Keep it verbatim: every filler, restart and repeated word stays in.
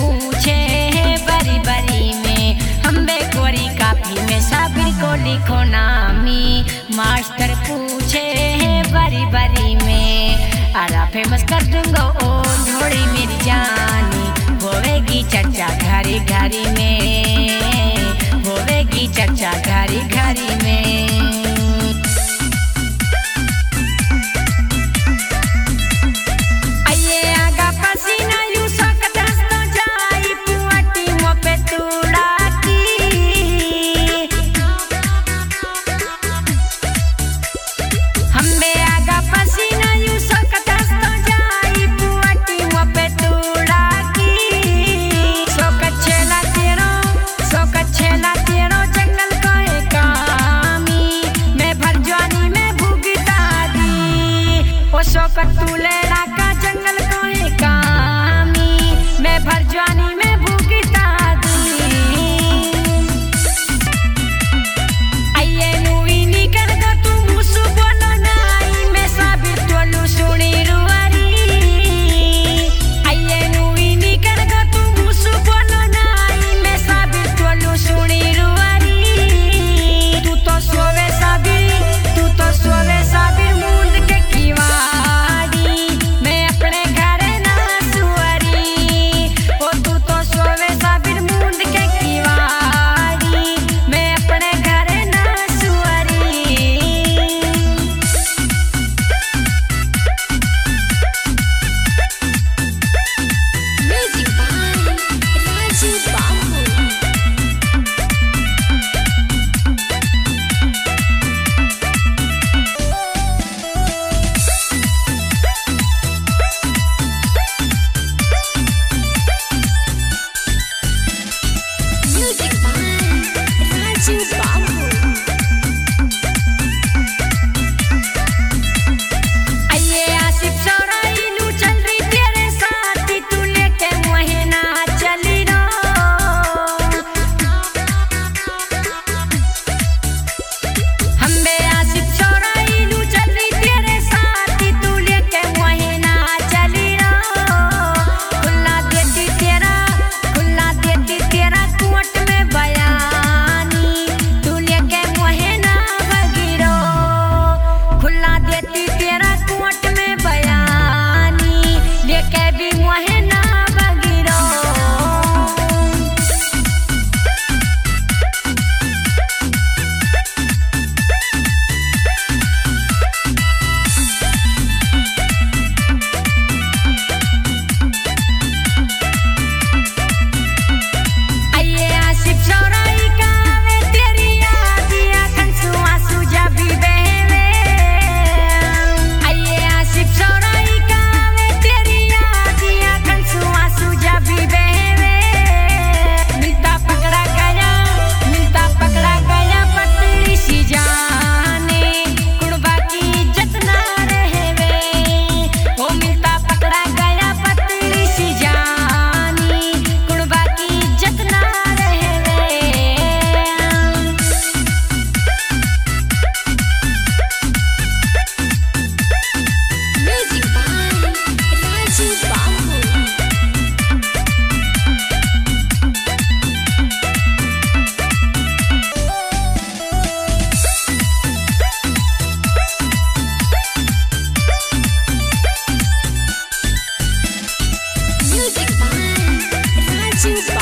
पूछे बरी बरी में, हम बेकोरी काफी में साबिर को लिखो नामी। मास्टर पूछे बरी बरी में, आरा फेमस कर दूंगा ओ थोड़ी मेरी जानी। होवेगी चर्चा घरी घरी में, होवेगी चर्चा घरी घरी में। कटुलेरा का जंगल कोहे कामी, मैं भर जवानी में भूखता दी। आइए नुई निकर दो तू मुसु बोलो नाई, मैं साबिर तोलू सुनी रुआरी। आइए नुई निकर दो तू मुसु बोलो नाई, मैं साबिर तोलू सुनी रुआरी। तू तो सोवे साबिर, तू तो सोवे साबिर मूंद के कीवा। Music by Raju.